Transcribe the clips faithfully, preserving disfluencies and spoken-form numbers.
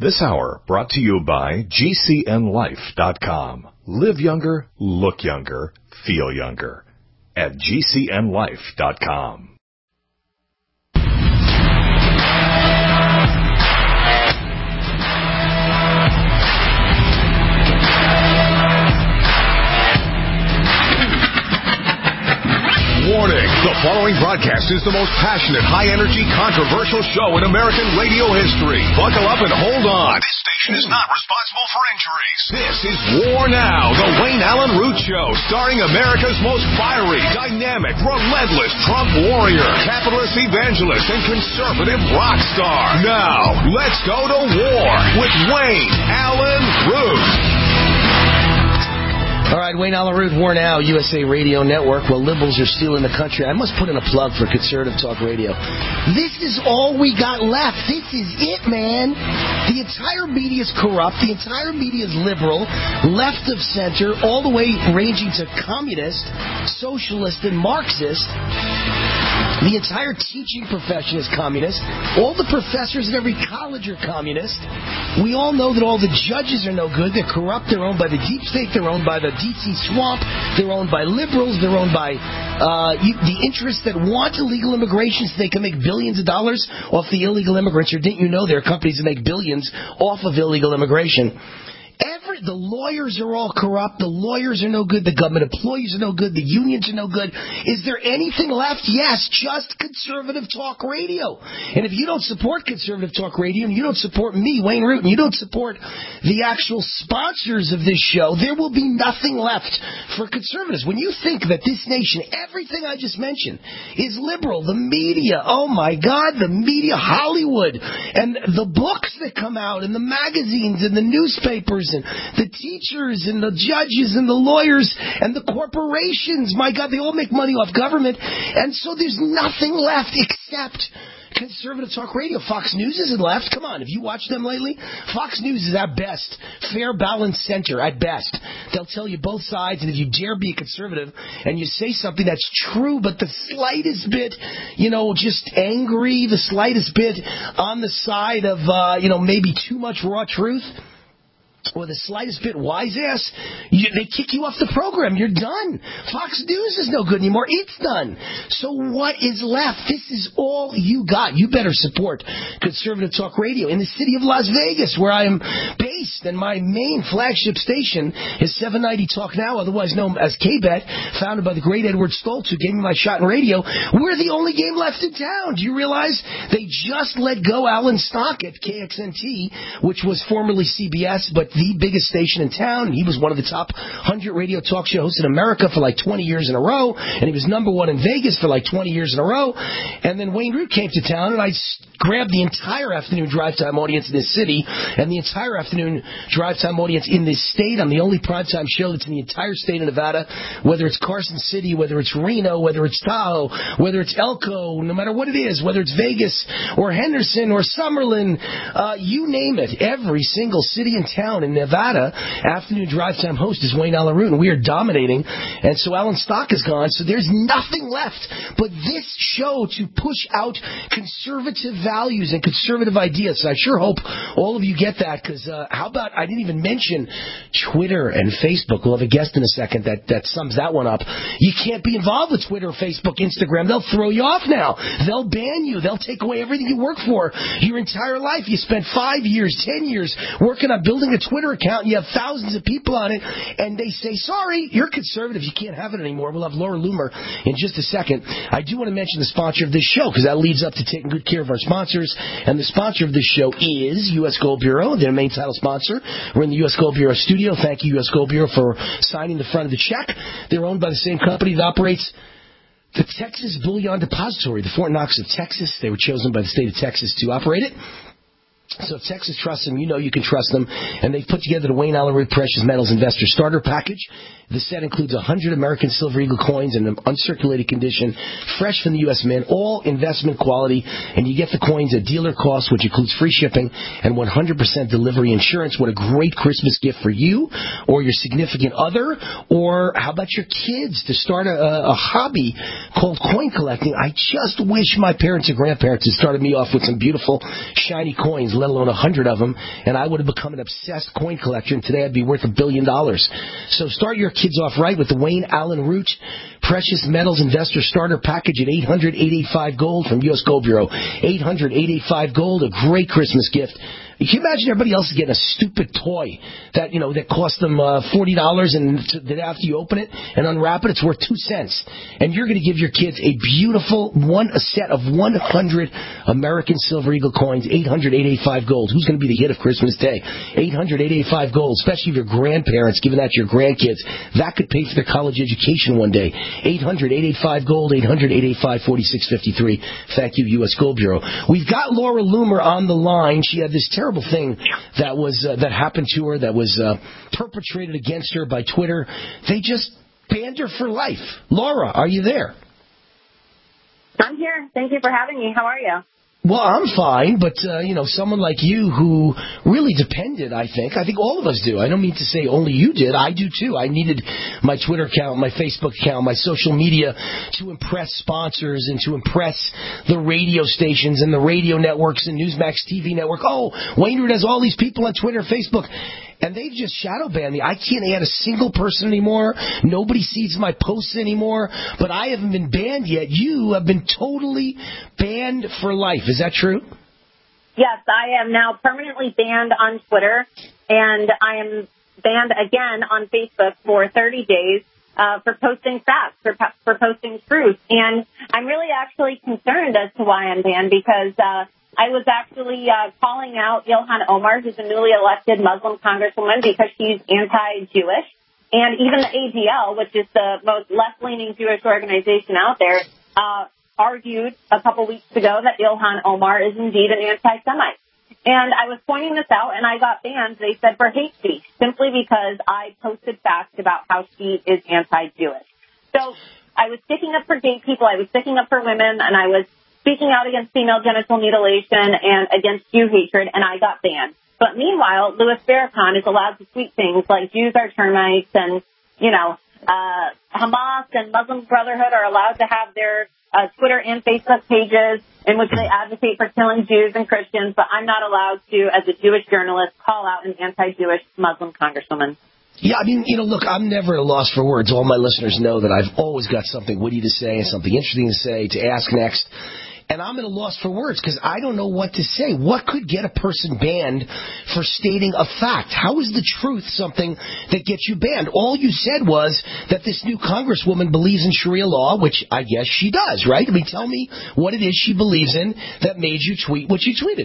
This hour brought to you by G C N life dot com. Live younger, look younger, feel younger at G C N life dot com. Warning, the following broadcast is the most passionate, high-energy, controversial show in American radio history. Buckle up and hold on. This station is not responsible for injuries. This is War Now, the Wayne Allen Root Show, starring America's most fiery, dynamic, relentless Trump warrior, capitalist evangelist, and conservative rock star. Now, let's go to war with Wayne Allen Root. All right, Wayne Allen Root, War Now, U S A Radio Network. Well, liberals are stealing the country. I must put in a plug for Conservative Talk Radio. This is all we got left. This is it, man. The entire media is corrupt. The entire media is liberal, left of center, all the way ranging to communist, socialist, and Marxist. The entire teaching profession is communist. All the professors at every college are communist. We all know that all the judges are no good. They're corrupt. They're owned by the deep state. They're owned by the D C swamp. They're owned by liberals. They're owned by uh, the interests that want illegal immigration so they can make billions of dollars off the illegal immigrants. Or didn't you know there are companies that make billions off of illegal immigration? Every, the lawyers are all corrupt. The lawyers are no good. The government employees are no good. The unions are no good. Is there anything left? Yes, just Conservative Talk Radio. And if you don't support Conservative Talk Radio, and you don't support me, Wayne Root, and you don't support the actual sponsors of this show, there will be nothing left for conservatives. When you think that this nation, everything I just mentioned, is liberal, the media, oh my God, the media, Hollywood, and the books that come out, and the magazines, and the newspapers, and the teachers and the judges and the lawyers and the corporations, my God, they all make money off government. And so there's nothing left except Conservative Talk Radio. Fox News isn't left. Come on, have you watched them lately? Fox News is at best fair, balanced center at best. They'll tell you both sides, and if you dare be a conservative and you say something that's true but the slightest bit, you know, just angry, the slightest bit on the side of, uh, you know, maybe too much raw truth, or the slightest bit wise-ass, you, they kick you off the program. You're done. Fox News is no good anymore. It's done. So what is left? This is all you got. You better support Conservative Talk Radio in the city of Las Vegas, where I am based, and my main flagship station is seven ninety Talk Now, otherwise known as K-Bet, founded by the great Edward Stoltz, who gave me my shot in radio. We're the only game left in town. Do you realize they just let go Alan Stock at K X N T, which was formerly C B S, but the biggest station in town, and he was one of the top one hundred radio talk show hosts in America for like twenty years in a row, and he was number one in Vegas for like twenty years in a row. And then Wayne Root came to town, and I grabbed the entire afternoon drive time audience in this city and the entire afternoon drive time audience in this state. I'm the only primetime show that's in the entire state of Nevada, whether it's Carson City, whether it's Reno, whether it's Tahoe, whether it's Elko, no matter what it is, whether it's Vegas or Henderson or Summerlin, uh, you name it. Every single city and town in Nevada, afternoon drive time host is Wayne Allen Root, and we are dominating. And so Alan Stock is gone, so there's nothing left but this show to push out conservative values and conservative ideas. So I sure hope all of you get that, because uh, how about, I didn't even mention Twitter and Facebook. We'll have a guest in a second that, that sums that one up. You can't be involved with Twitter, Facebook, Instagram. They'll throw you off now. They'll ban you. They'll take away everything you work for your entire life. You spent five years, ten years working on building a Twitter account, and you have thousands of people on it, and they say, sorry, you're conservative, you can't have it anymore. We'll have Laura Loomer in just a second. I do want to mention the sponsor of this show, because that leads up to taking good care of our sponsors, and the sponsor of this show is U S Gold Bureau. They're the main title sponsor. We're in the U S Gold Bureau studio. Thank you, U S Gold Bureau, for signing the front of the check. They're owned by the same company that operates the Texas Bullion Depository, the Fort Knox of Texas. They were chosen by the state of Texas to operate it. So if Texas trusts them, you know you can trust them. And they've put together the Wayne Allen Root Precious Metals Investor Starter Package. The set includes one hundred American Silver Eagle coins in an uncirculated condition, fresh from the U S Mint, all investment quality. And you get the coins at dealer cost, which includes free shipping and one hundred percent delivery insurance. What a great Christmas gift for you or your significant other. Or how about your kids to start a, a hobby called coin collecting? I just wish my parents and grandparents had started me off with some beautiful, shiny coins. let alone a hundred of them, and I would have become an obsessed coin collector, and today I'd be worth a billion dollars. So start your kids off right with the Wayne Allen Root Precious Metals Investor Starter Package at eight hundred, eight eight five, GOLD from U S Gold Bureau. eight hundred, eight eight five, GOLD, a great Christmas gift. Can you imagine everybody else getting a stupid toy that, you know, that cost them uh, forty dollars, and that after you open it and unwrap it, it's worth two cents. And you're going to give your kids a beautiful one, a set of one hundred American Silver Eagle coins, eight hundred, eight eight five, GOLD. Who's going to be the hit of Christmas Day? eight hundred, eight eight five, GOLD, especially if your grandparents giving that to your grandkids. That could pay for their college education one day. eight hundred, eight eight five, GOLD, eight hundred, eight eight five, four six five three. Thank you, U S Gold Bureau. We've got Laura Loomer on the line. She had this terrible thing that was uh, that happened to her, that was uh, perpetrated against her by Twitter. They just banned her for life. Laura, are you there? I'm here. Thank you for having me. How are you? Well, I'm fine, but, uh, you know, someone like you who really depended, I think, I think all of us do. I don't mean to say only you did. I do, too. I needed my Twitter account, my Facebook account, my social media to impress sponsors and to impress the radio stations and the radio networks and Newsmax T V network. Oh, Wayne Root has all these people on Twitter, Facebook. And they've just shadow banned me. I can't add a single person anymore. Nobody sees my posts anymore. But I haven't been banned yet. You have been totally banned for life. Is that true? Yes, I am now permanently banned on Twitter. And I am banned again on Facebook for thirty days uh, for posting facts, for, for posting truth. And I'm really actually concerned as to why I'm banned because uh, I was actually uh, calling out Ilhan Omar, who's a newly elected Muslim congresswoman, because she's anti-Jewish. And even the A D L, which is the most left-leaning Jewish organization out there, uh, argued a couple weeks ago that Ilhan Omar is indeed an anti-Semite. And I was pointing this out, and I got banned, they said, for hate speech, simply because I posted facts about how she is anti-Jewish. So I was sticking up for gay people, I was sticking up for women, and I was speaking out against female genital mutilation and against Jew hatred, and I got banned. But meanwhile, Louis Farrakhan is allowed to tweet things like Jews are termites, and, you know, uh, Hamas and Muslim Brotherhood are allowed to have their uh, Twitter and Facebook pages in which they advocate for killing Jews and Christians, but I'm not allowed to, as a Jewish journalist, call out an anti-Jewish Muslim congresswoman. Yeah, I mean, you know, look, I'm never at a loss for words. All my listeners know that I've always got something witty to say and something interesting to say, to ask next. And I'm at a loss for words because I don't know what to say. What could get a person banned for stating a fact? How is the truth something that gets you banned? All you said was that this new congresswoman believes in Sharia law, which I guess she does, right? I mean, tell me what it is she believes in that made you tweet what you tweeted.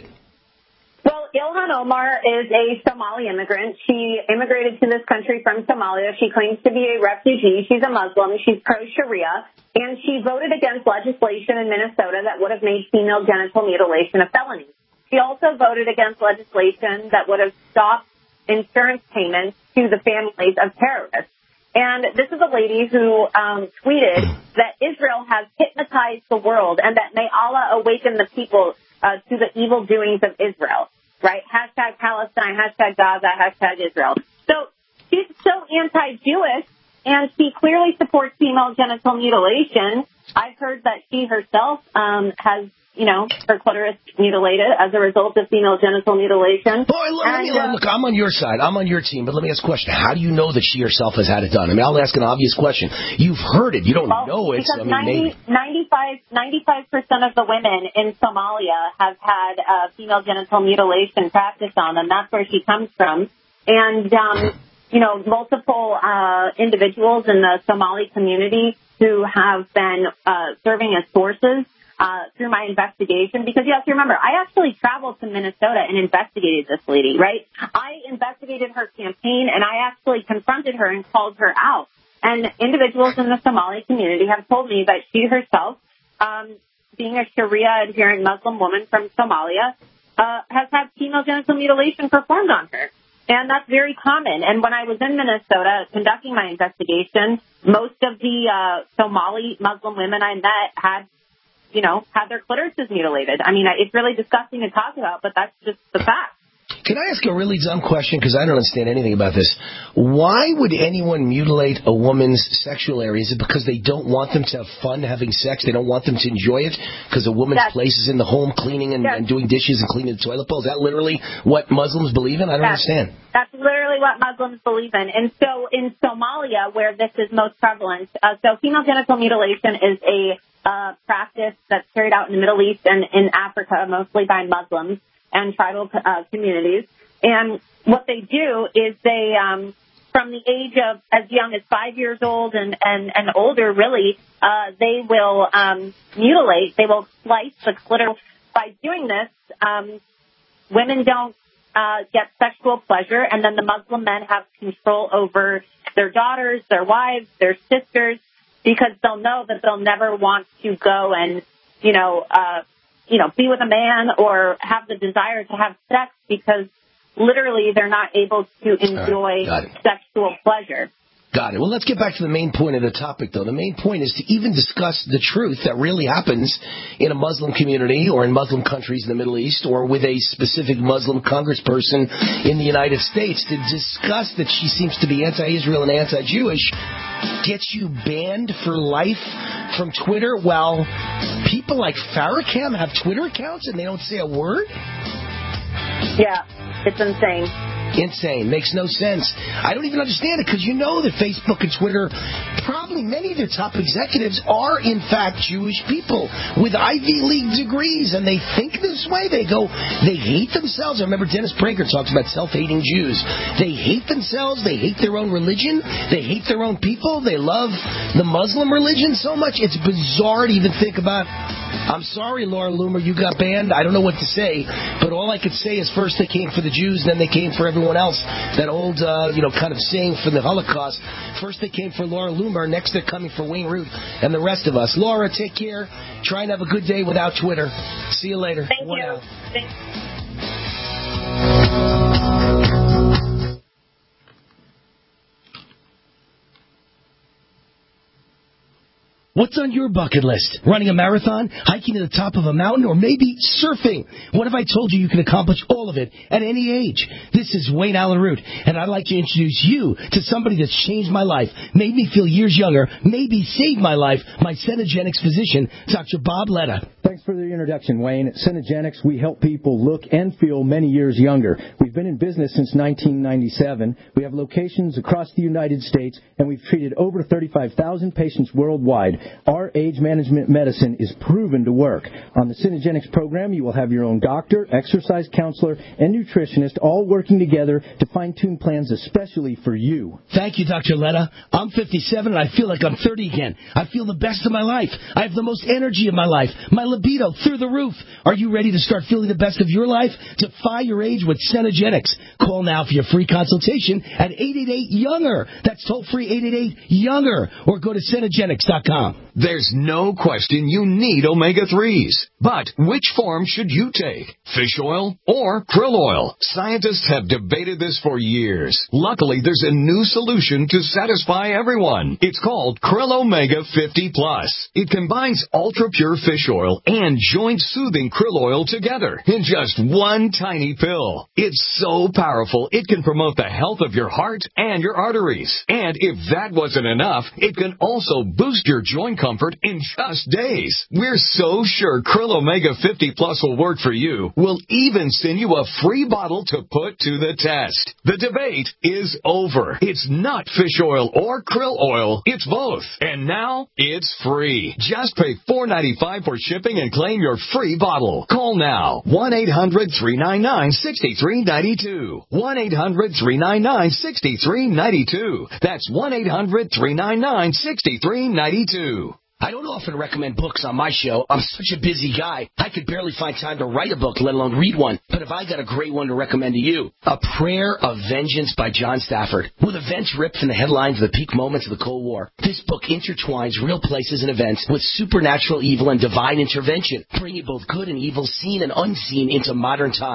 Well, Ilhan Omar is a Somali immigrant. She immigrated to this country from Somalia. She claims to be a refugee. She's a Muslim. She's pro-Sharia. And she voted against legislation in Minnesota that would have made female genital mutilation a felony. She also voted against legislation that would have stopped insurance payments to the families of terrorists. And this is a lady who um, tweeted that Israel has hypnotized the world and that may Allah awaken the people uh, to the evil doings of Israel, right? Hashtag Palestine, hashtag Gaza, hashtag Israel. So she's so anti-Jewish, and she clearly supports female genital mutilation. I've heard that she herself um, has, you know, her clitoris mutilated as a result of female genital mutilation. Boy, look, and, uh, look, I'm on your side. I'm on your team. But let me ask a question. How do you know that she herself has had it done? I mean, I'll ask an obvious question. You've heard it. You don't well, know it. Because I mean, ninety, ninety-five, ninety-five percent of the women in Somalia have had uh, female genital mutilation practiced on them. That's where she comes from. And, um, you know, multiple uh, individuals in the Somali community who have been uh, serving as sources Uh, through my investigation, because you have to remember, I actually traveled to Minnesota and investigated this lady, right? I investigated her campaign, and I actually confronted her and called her out. And individuals in the Somali community have told me that she herself, um, being a Sharia-adherent Muslim woman from Somalia, uh, has had female genital mutilation performed on her. And that's very common. And when I was in Minnesota conducting my investigation, most of the uh, Somali Muslim women I met had you know, had their clitorises mutilated. I mean, it's really disgusting to talk about, but that's just the fact. Can I ask a really dumb question? Because I don't understand anything about this. Why would anyone mutilate a woman's sexual area? Is it because they don't want them to have fun having sex? They don't want them to enjoy it? Because a woman's yes. place is in the home cleaning and, yes. and doing dishes and cleaning the toilet bowl? Is that literally what Muslims believe in? I don't yes. understand. That's literally what Muslims believe in. And so in Somalia, where this is most prevalent, uh, so female genital mutilation is a uh, practice that's carried out in the Middle East and in Africa, mostly by Muslims and tribal uh, communities. And what they do is they, um, from the age of as young as five years old and, and, and older, really, uh, they will um, mutilate, they will slice the clitoris. By doing this, um, women don't uh, get sexual pleasure, and then the Muslim men have control over their daughters, their wives, their sisters, because they'll know that they'll never want to go and, you know, uh, you know, be with a man or have the desire to have sex because literally they're not able to enjoy right, sexual pleasure. Got it. Well, let's get back to the main point of the topic, though. The main point is to even discuss the truth that really happens in a Muslim community or in Muslim countries in the Middle East or with a specific Muslim congressperson in the United States. To discuss that she seems to be anti-Israel and anti-Jewish gets you banned for life from Twitter, while people like Farrakhan have Twitter accounts and they don't say a word? Yeah, it's insane. Insane. Makes no sense. I don't even understand it because you know that Facebook and Twitter, probably many of their top executives are, in fact, Jewish people with Ivy League degrees, and they think this way. They go, they hate themselves. I remember Dennis Prager talks about self-hating Jews. They hate themselves. They hate their own religion. They hate their own people. They love the Muslim religion so much. It's bizarre to even think about. I'm sorry, Laura Loomer, you got banned. I don't know what to say, but all I could say is first they came for the Jews, then they came for everyone else. That old, uh, you know, kind of saying from the Holocaust. First they came for Laura Loomer, next they're coming for Wayne Root and the rest of us. Laura, take care. Try and have a good day without Twitter. See you later. Thank One you. Thanks. What's on your bucket list? Running a marathon, hiking to the top of a mountain, or maybe surfing? What if I told you you can accomplish all of it at any age? This is Wayne Allen Root, and I'd like to introduce you to somebody that's changed my life, made me feel years younger, maybe saved my life, my Cenegenics physician, Doctor Bob Letta. Thanks for the introduction, Wayne. At Cenegenics, we help people look and feel many years younger. We've been in business since nineteen ninety-seven. We have locations across the United States, and we've treated over thirty-five thousand patients worldwide. Our age management medicine is proven to work. On the Cenegenics program, you will have your own doctor, exercise counselor, and nutritionist all working together to fine-tune plans especially for you. Thank you, Doctor Letta. I'm fifty-seven, and I feel like I'm thirty again. I feel the best of my life. I have the most energy of my life. My libido through the roof. Are you ready to start feeling the best of your life? Defy your age with Cenegenics. Call now for your free consultation at eight eight eight, younger. That's toll-free eight eight eight, younger. Or go to Cenegenics dot com. There's no question you need omega threes. But which form should you take? Fish oil or krill oil? Scientists have debated this for years. Luckily, there's a new solution to satisfy everyone. It's called Krill Omega fifty plus. It combines ultra-pure fish oil and joint-soothing krill oil together in just one tiny pill. It's so powerful, it can promote the health of your heart and your arteries. And if that wasn't enough, it can also boost your joint comfort in just days. We're so sure Krill Omega fifty plus will work for you. We'll even send you a free bottle to put to the test. The debate is over. It's not fish oil or krill oil. It's both. And now it's free. Just pay four ninety-five for shipping and claim your free bottle. Call now. one eight hundred, three nine nine, six three nine two. one eight hundred, three nine nine, six three nine two. That's one eight hundred, three nine nine, six three nine two. I don't often recommend books on my show. I'm such a busy guy. I could barely find time to write a book, let alone read one. But if I got a great one to recommend to you, A Prayer of Vengeance by John Stafford. With events ripped from the headlines of the peak moments of the Cold War, this book intertwines real places and events with supernatural evil and divine intervention, bringing both good and evil, seen and unseen, into modern times.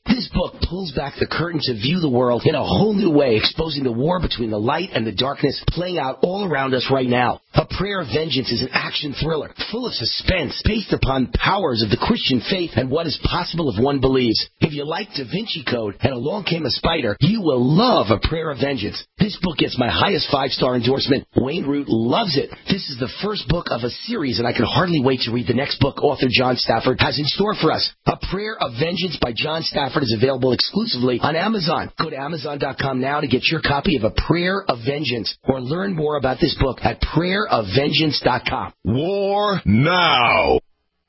This book pulls back the curtain to view the world in a whole new way, exposing the war between the light and the darkness playing out all around us right now. A Prayer of Vengeance is an action thriller full of suspense based upon powers of the Christian faith and what is possible if one believes. If you like Da Vinci Code and Along Came a Spider, you will love A Prayer of Vengeance. This book gets my highest five-star endorsement. Wayne Root loves it. This is the first book of a series, and I can hardly wait to read the next book author John Stafford has in store for us. A Prayer of Vengeance by John Stafford is available exclusively on Amazon. Go to Amazon dot com now to get your copy of A Prayer of Vengeance, or learn more about this book at prayer of vengeance dot com. War now.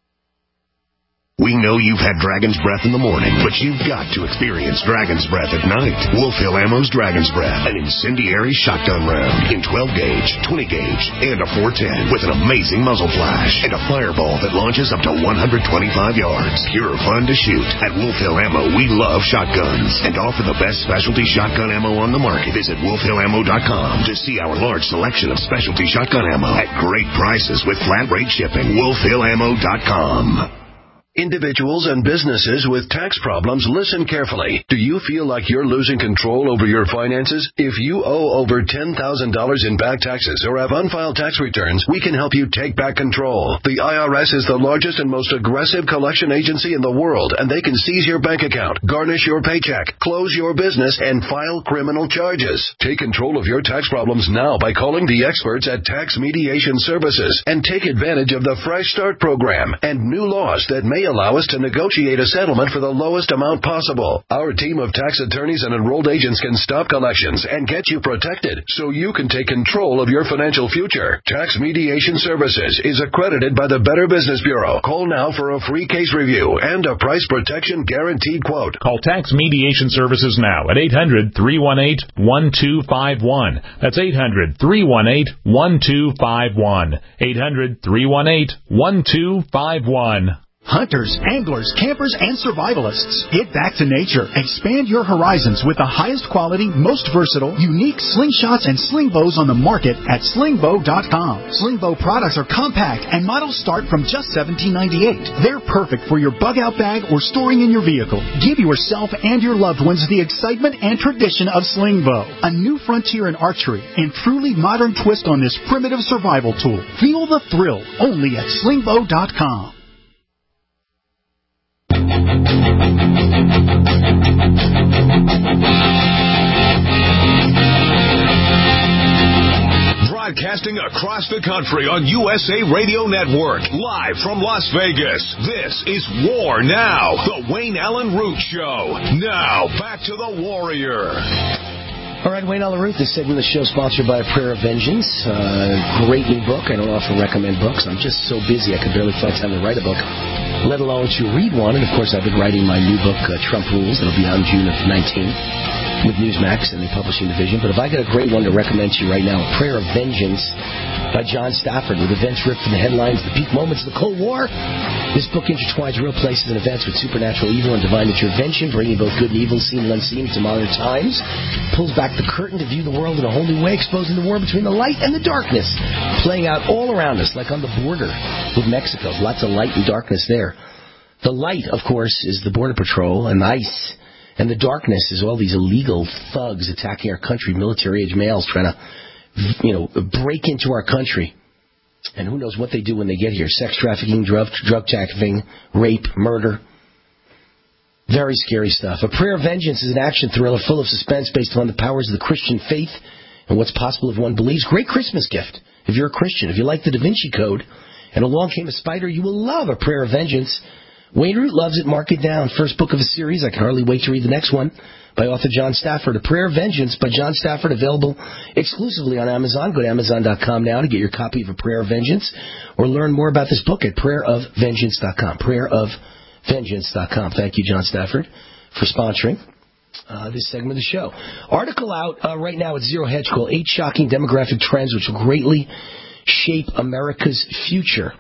We know you've had Dragon's Breath in the morning, but you've got to experience Dragon's Breath at night. Wolf Hill Ammo's Dragon's Breath, an incendiary shotgun round in twelve gauge, twenty gauge, and a four ten with an amazing muzzle flash and a fireball that launches up to one hundred twenty-five yards. Pure fun to shoot. At Wolf Hill Ammo, we love shotguns and offer the best specialty shotgun ammo on the market. Visit wolf hill ammo dot com to see our large selection of specialty shotgun ammo at great prices with flat rate shipping. wolf hill ammo dot com. Individuals and businesses with tax problems, listen carefully. Do you feel like you're losing control over your finances? If you owe over ten thousand dollars in back taxes or have unfiled tax returns, we can help you take back control. The I R S is the largest and most aggressive collection agency in the world, and they can seize your bank account, garnish your paycheck, close your business, and file criminal charges. Take control of your tax problems now by calling the experts at Tax Mediation Services and take advantage of the Fresh Start program and new laws that may allow us to negotiate a settlement for the lowest amount possible. Our team of tax attorneys and enrolled agents can stop collections and get you protected so you can take control of your financial future. Tax Mediation Services is accredited by the Better Business Bureau. Call now for a free case review and a price protection guaranteed quote. Call Tax Mediation Services now at eight hundred, three one eight, one two five one. That's eight hundred, three one eight, one two five one. eight hundred, three one eight, one two five one. Hunters, anglers, campers, and survivalists. Get back to nature. Expand your horizons with the highest quality, most versatile, unique slingshots and sling bows on the market at sling bow dot com. Sling bow products are compact and models start from just seventeen ninety-eight. They're perfect for your bug out bag or storing in your vehicle. Give yourself and your loved ones the excitement and tradition of sling bow. A new frontier in archery and truly modern twist on this primitive survival tool. Feel the thrill only at sling bow dot com. Broadcasting across the country on U S A Radio Network, live from Las Vegas. This is War Now, the Wayne Allen Root Show. Now, back to the Warrior. All right, Wayne Allen Root, this segment of the show sponsored by A Prayer of Vengeance. Uh, great new book. I don't often recommend books. I'm just so busy I could barely find time to write a book, let alone to read one. And, of course, I've been writing my new book, uh, Trump Rules. It'll be out in June of nineteen with Newsmax and the publishing division. But if I got a great one to recommend to you right now, A Prayer of Vengeance by John Stafford, with events ripped from the headlines, the peak moments of the Cold War. This book intertwines real places and events with supernatural evil and divine intervention, bringing both good and evil, seen and unseen, to modern times. Pulls back the curtain to view the world in a whole new way, exposing the war between the light and the darkness, playing out all around us, like on the border with Mexico. Lots of light and darkness there. The light, of course, is the Border Patrol and ICE, and the darkness is all these illegal thugs attacking our country, military-age males trying to, you know, break into our country. And who knows what they do when they get here. Sex trafficking, drug, drug trafficking, rape, murder. Very scary stuff. A Prayer of Vengeance is an action thriller full of suspense based upon the powers of the Christian faith and what's possible if one believes. Great Christmas gift if you're a Christian. If you like the Da Vinci Code and Along Came a Spider, you will love A Prayer of Vengeance. Wayne Root loves it. Mark it down. First book of a series. I can hardly wait to read the next one by author John Stafford. A Prayer of Vengeance by John Stafford, available exclusively on Amazon. Go to amazon dot com now to get your copy of A Prayer of Vengeance, or learn more about this book at prayer of vengeance dot com. prayer of vengeance dot com. Thank you, John Stafford, for sponsoring uh, this segment of the show. Article out uh, right now at Zero Hedge called Eight Shocking Demographic Trends Which Will Greatly Shape America's Future.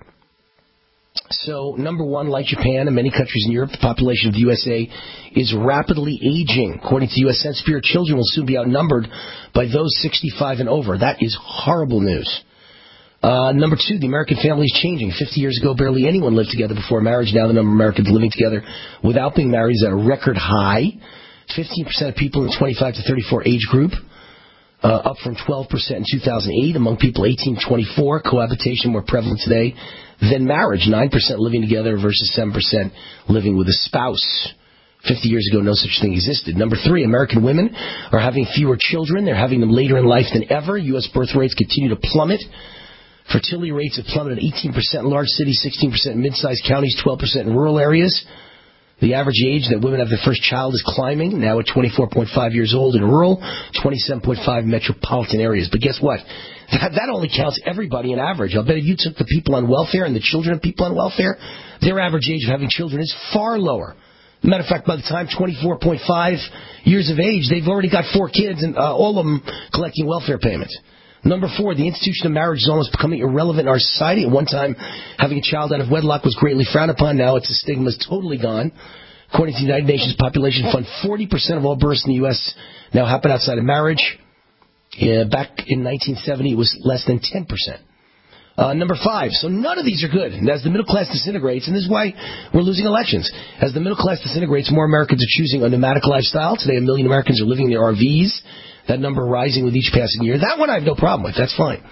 So, number one, like Japan and many countries in Europe, the population of the U S A is rapidly aging. According to the U S Census Bureau, children will soon be outnumbered by those sixty-five and over. That is horrible news. Uh, number two, the American family is changing. Fifty years ago, barely anyone lived together before marriage. Now the number of Americans living together without being married is at a record high. fifteen percent of people in the twenty-five to thirty-four age group, uh, up from twelve percent in two thousand eight. Among people eighteen to twenty-four, cohabitation more prevalent today than marriage. nine percent living together versus seven percent living with a spouse. Fifty years ago, no such thing existed. Number three, American women are having fewer children. They're having them later in life than ever. U S birth rates continue to plummet. Fertility rates have plummeted eighteen percent in large cities, sixteen percent in mid-sized counties, twelve percent in rural areas. The average age that women have their first child is climbing, now at twenty-four point five years old in rural, twenty-seven point five in metropolitan areas. But guess what? That, that only counts everybody in average. I'll bet if you took the people on welfare and the children of people on welfare, their average age of having children is far lower. As a matter of fact, by the time twenty-four point five years of age, they've already got four kids and uh, all of them collecting welfare payments. Number four, the institution of marriage is almost becoming irrelevant in our society. At one time, having a child out of wedlock was greatly frowned upon. Now it's a stigma is totally gone. According to the United Nations Population Fund, forty percent of all births in the U S now happen outside of marriage. Uh, back in nineteen seventy, it was less than ten percent. Uh, number five, so none of these are good. And as the middle class disintegrates, and this is why we're losing elections, as the middle class disintegrates, more Americans are choosing a nomadic lifestyle. Today, a million Americans are living in their R Vs. That number rising with each passing year. That one I have no problem with. That's fine.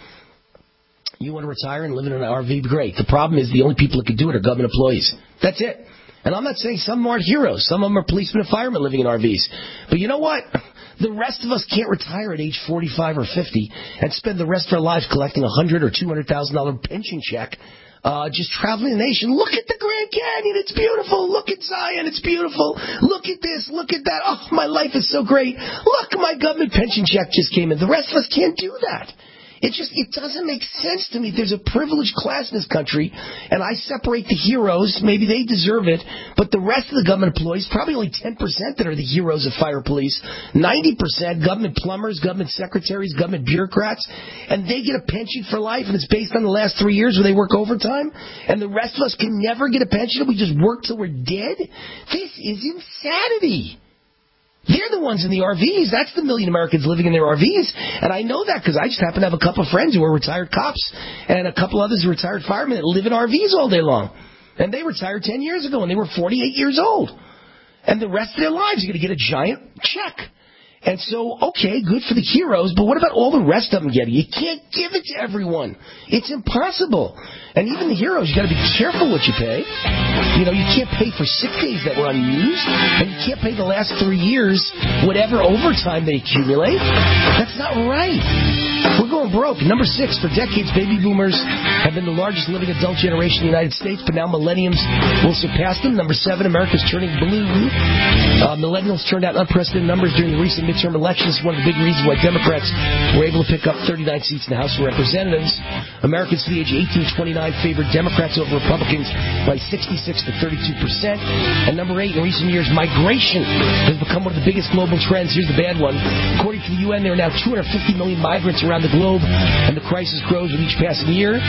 You want to retire and live in an R V? Great. The problem is the only people that can do it are government employees. That's it. And I'm not saying some aren't heroes. Some of them are policemen and firemen living in R Vs. But you know what? The rest of us can't retire at age forty-five or fifty and spend the rest of our lives collecting a one hundred thousand dollars or two hundred thousand dollars pension check uh, just traveling the nation. Look at the Grand Canyon. It's beautiful. Look at Zion. It's beautiful. Look at this. Look at that. Oh, my life is so great. Look, my government pension check just came in. The rest of us can't do that. It just, it doesn't make sense to me. There's a privileged class in this country, and I separate the heroes. Maybe they deserve it, but the rest of the government employees, probably only ten percent that are the heroes of fire police, ninety percent government plumbers, government secretaries, government bureaucrats, and they get a pension for life, and it's based on the last three years where they work overtime, and the rest of us can never get a pension. We just work till we're dead. This is insanity. They're the ones in the R Vs. That's the million Americans living in their R Vs. And I know that because I just happen to have a couple of friends who are retired cops and a couple others who are retired firemen that live in R Vs all day long. And they retired ten years ago and they were forty-eight years old. And the rest of their lives are going to get a giant check. And so, okay, good for the heroes, but what about all the rest of them getting? You can't give it to everyone. It's impossible. And even the heroes, you got to be careful what you pay. You know, you can't pay for sick days that were unused, and you can't pay the last three years whatever overtime they accumulate. That's not right. We're going broke. Number six, for decades, baby boomers have been the largest living adult generation in the United States, but now millenniums will surpass them. Number seven, America's turning blue. Uh, millennials turned out unprecedented numbers during the recent midterm elections. One of the big reasons why Democrats were able to pick up thirty-nine seats in the House of Representatives. Americans to the age of eighteen to twenty-nine favored Democrats over Republicans by sixty-six to thirty-two percent. And number eight, in recent years, migration has become one of the biggest global trends. Here's the bad one. According to the U N, there are now two hundred fifty million migrants around the globe, and the crisis grows with each passing year.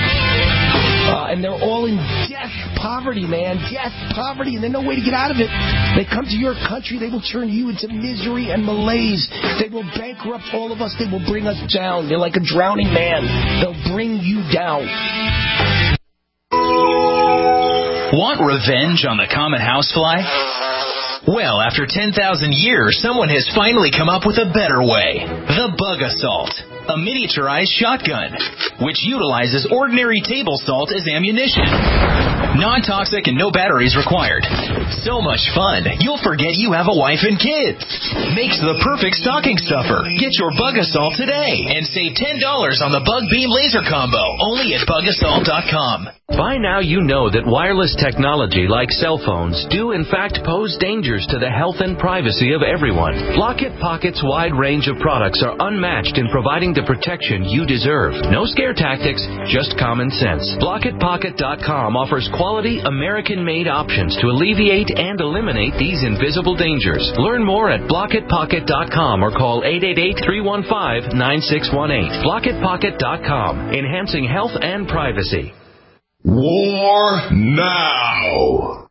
Uh, and they're all in death poverty, man. Death poverty, and there's no way to get out of it. They come to your country, they will turn you into misery and malaise. They will bankrupt all of us. They will bring us down. They're like a drowning man. They'll bring you down. Want revenge on the common housefly? Well, after ten thousand years, someone has finally come up with a better way. The Bug Assault. A miniaturized shotgun, which utilizes ordinary table salt as ammunition. Non-toxic and no batteries required. So much fun, you'll forget you have a wife and kids. Makes the perfect stocking stuffer. Get your Bug Assault today and save ten dollars on the Bug Beam Laser Combo, only at bug assault dot com. By now you know that wireless technology like cell phones do in fact pose dangers to the health and privacy of everyone. Lockett Pocket's wide range of products are unmatched in providing the protection you deserve. No scare tactics, just common sense. Lockett Pocket dot com offers quality American-made options to alleviate and eliminate these invisible dangers. Learn more at Lockett Pocket dot com or call eight eight eight, three one five, nine six one eight. Lockett Pocket dot com, enhancing health and privacy. War now.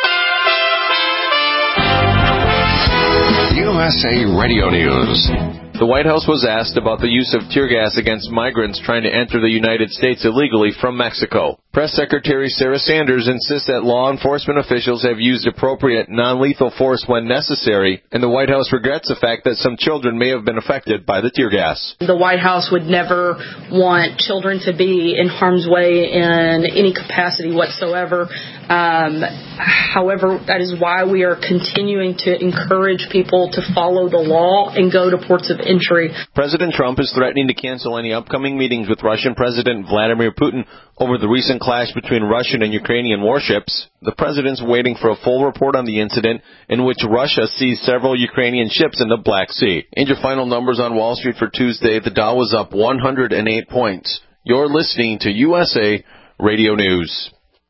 U S A Radio News. The White House was asked about the use of tear gas against migrants trying to enter the United States illegally from Mexico. Press Secretary Sarah Sanders insists that law enforcement officials have used appropriate non-lethal force when necessary, and the White House regrets the fact that some children may have been affected by the tear gas. The White House would never want children to be in harm's way in any capacity whatsoever. Um, however, that is why we are continuing to encourage people to follow the law and go to ports of entry. President Trump is threatening to cancel any upcoming meetings with Russian President Vladimir Putin over the recent clash between Russian and Ukrainian warships. The president's waiting for a full report on the incident in which Russia seized several Ukrainian ships in the Black Sea. And your final numbers on Wall Street for Tuesday, the Dow was up one hundred eight points. You're listening to U S A Radio News.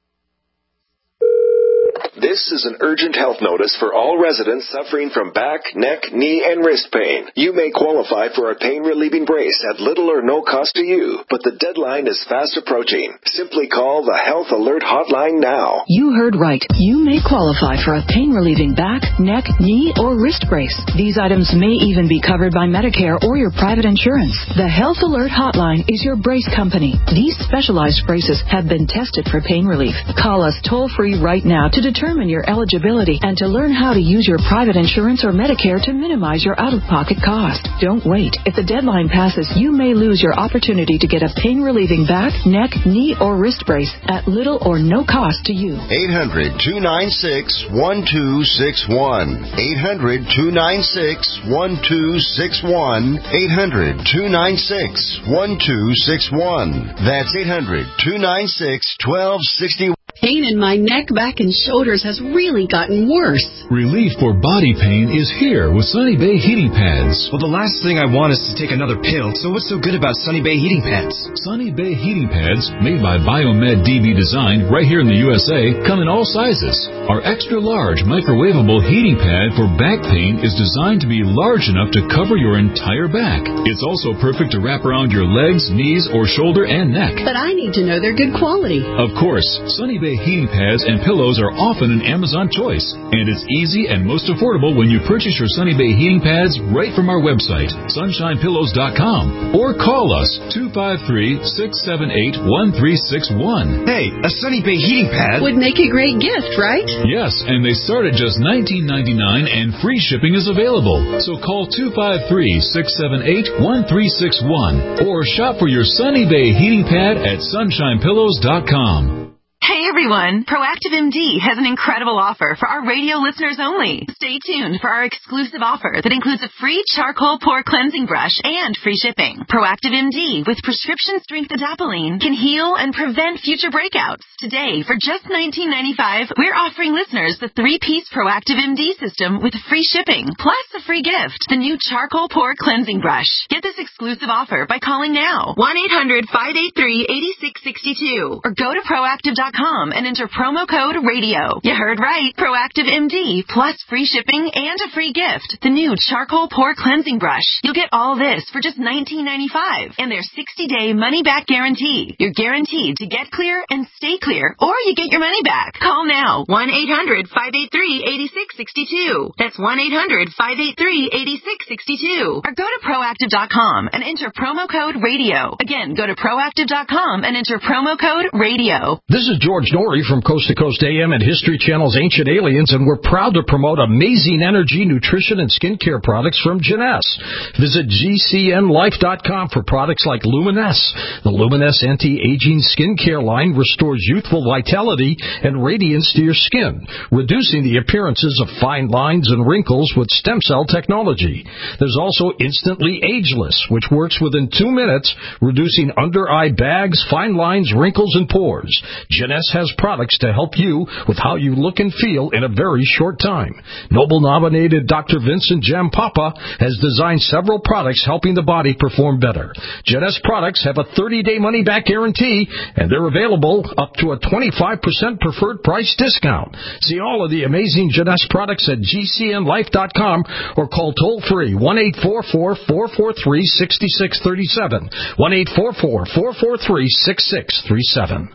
This is an urgent health notice for all residents suffering from back, neck, knee, and wrist pain. You may qualify for a pain-relieving brace at little or no cost to you, but the deadline is fast approaching. Simply call the Health Alert Hotline now. You heard right. You may qualify for a pain-relieving back, neck, knee, or wrist brace. These items may even be covered by Medicare or your private insurance. The Health Alert Hotline is your brace company. These specialized braces have been tested for pain relief. Call us toll-free right now to determine your eligibility and to learn how to use your private insurance or Medicare to minimize your out-of-pocket cost. Don't wait. If the deadline passes, you may lose your opportunity to get a pain-relieving back, neck, knee, or wrist brace at little or no cost to you. eight hundred, two nine six, one two six one. eight hundred, two nine six, one two six one. eight hundred, two nine six, one two six one. That's eight hundred, two nine six, one two six one. Pain in my neck, back, and shoulders has really gotten worse. Relief for body pain is here with Sunny Bay Heating Pads. Well, the last thing I want is to take another pill, so what's so good about Sunny Bay Heating Pads? Sunny Bay Heating Pads, made by Biomed D B Design right here in the U S A, come in all sizes. Our extra-large microwavable heating pad for back pain is designed to be large enough to cover your entire back. It's also perfect to wrap around your legs, knees, or shoulder and neck. But I need to know they're good quality. Of course, Sunny Bay heating pads and pillows are often an Amazon choice, and it's easy and most affordable when you purchase your Sunny Bay heating pads right from our website, sunshine pillows dot com, or call us two five three, six seven eight, one three six one. Hey, a Sunny Bay heating pad would make a great gift, right? Yes, and they start at just nineteen ninety-nine and free shipping is available. So call two five three, six seven eight, one three six one or shop for your Sunny Bay heating pad at sunshine pillows dot com. Hey everyone, Proactive M D has an incredible offer for our radio listeners only. Stay tuned for our exclusive offer that includes a free charcoal pore cleansing brush and free shipping. Proactive M D with prescription strength adapalene can heal and prevent future breakouts. Today, for just nineteen ninety-five dollars, we're offering listeners the three-piece Proactive M D system with free shipping, plus a free gift, the new charcoal pore cleansing brush. Get this exclusive offer by calling now, one eight hundred, five eight three, eight six six two, or go to proactive dot com and enter promo code radio. You heard right. Proactive M D plus free shipping and a free gift. The new charcoal pore cleansing brush. You'll get all this for just nineteen ninety-five dollars and their sixty-day money-back guarantee. You're guaranteed to get clear and stay clear, or you get your money back. Call now. one eight hundred, five eight three, eight six six two. That's one eight hundred, five eight three, eight six six two. Or go to proactive dot com and enter promo code radio. Again, go to proactive dot com and enter promo code radio. This is George Norrie from Coast to Coast A M and History Channel's Ancient Aliens, and we're proud to promote amazing energy, nutrition, and skincare products from Jeunesse. Visit G C N life dot com for products like Luminesse. The Luminesse anti-aging skincare line restores youthful vitality and radiance to your skin, reducing the appearances of fine lines and wrinkles with stem cell technology. There's also Instantly Ageless, which works within two minutes, reducing under-eye bags, fine lines, wrinkles, and pores. Jeunesse has products to help you with how you look and feel in a very short time. Nobel-nominated Doctor Vincent Jampapa has designed several products helping the body perform better. Jeunesse products have a thirty-day money-back guarantee, and they're available up to a twenty-five percent preferred price discount. See all of the amazing Jeunesse products at G C N life dot com or call toll-free one eight four four, four four three, six six three seven, one eight four four, four four three, six six three seven.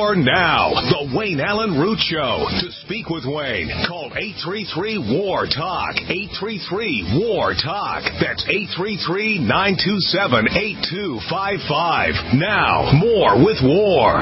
war now. The Wayne Allen Root Show. To speak with Wayne, call eight three three, W A R, TALK. eight three three, W A R, TALK. That's eight three three, nine two seven, eight two five five. Now, more with War.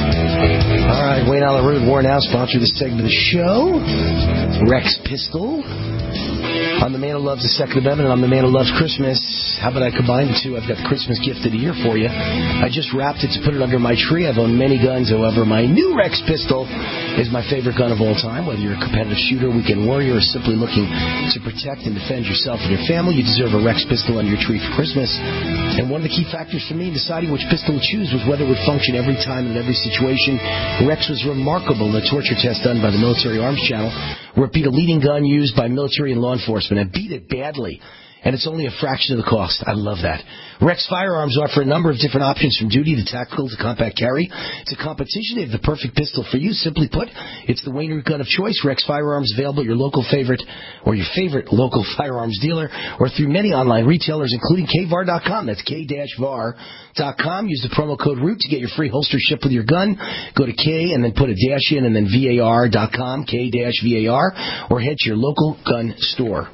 All right, Wayne Allen Root, War Now, sponsor this segment of the show. Rex Pistol. I'm the man who loves the Second Amendment, and I'm the man who loves Christmas. How about I combine the two? I've got the Christmas gift of the year for you. I just wrapped it to put it under my tree. I've owned many guns, however, my new Rex pistol is my favorite gun of all time. Whether you're a competitive shooter, weekend warrior, or simply looking to protect and defend yourself and your family, you deserve a Rex pistol under your tree for Christmas. And one of the key factors for me in deciding which pistol to choose was whether it would function every time and in every situation. Rex was remarkable in the torture test done by the Military Arms Channel, where it beat a leading gun used by military and law enforcement. It beat it badly. And it's only a fraction of the cost. I love that. Rex Firearms offer a number of different options from duty to tactical to compact carry. It's a competition. They have the perfect pistol for you. Simply put, it's the Wayne Root gun of choice. Rex Firearms available at your local favorite or your favorite local firearms dealer or through many online retailers, including K V A R dot com. That's K V A R dot com. Use the promo code ROOT to get your free holster shipped with your gun. Go to K and then put a dash in and then V A R dot com, K V A R, or head to your local gun store.